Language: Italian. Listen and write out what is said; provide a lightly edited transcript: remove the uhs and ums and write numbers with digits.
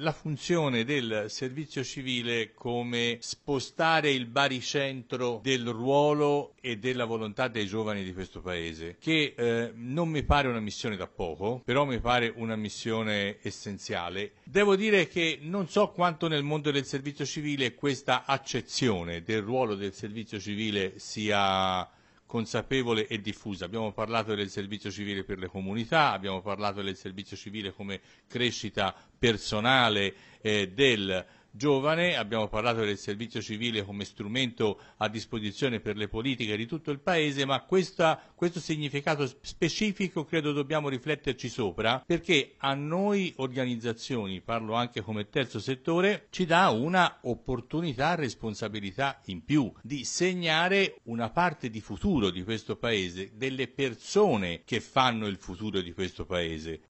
la funzione del servizio civile come spostare il baricentro del ruolo e della volontà dei giovani di questo Paese, che non mi pare una missione da poco, però mi pare una missione essenziale. Devo dire che non so quanto nel mondo del servizio civile questa accezione del ruolo del servizio civile sia consapevole e diffusa. Abbiamo parlato del servizio civile per le comunità, abbiamo parlato del servizio civile come crescita personale del giovane, abbiamo parlato del servizio civile come strumento a disposizione per le politiche di tutto il Paese, ma questo significato specifico credo dobbiamo rifletterci sopra, perché a noi organizzazioni, parlo anche come terzo settore, ci dà una opportunità, responsabilità in più di segnare una parte di futuro di questo Paese, delle persone che fanno il futuro di questo Paese.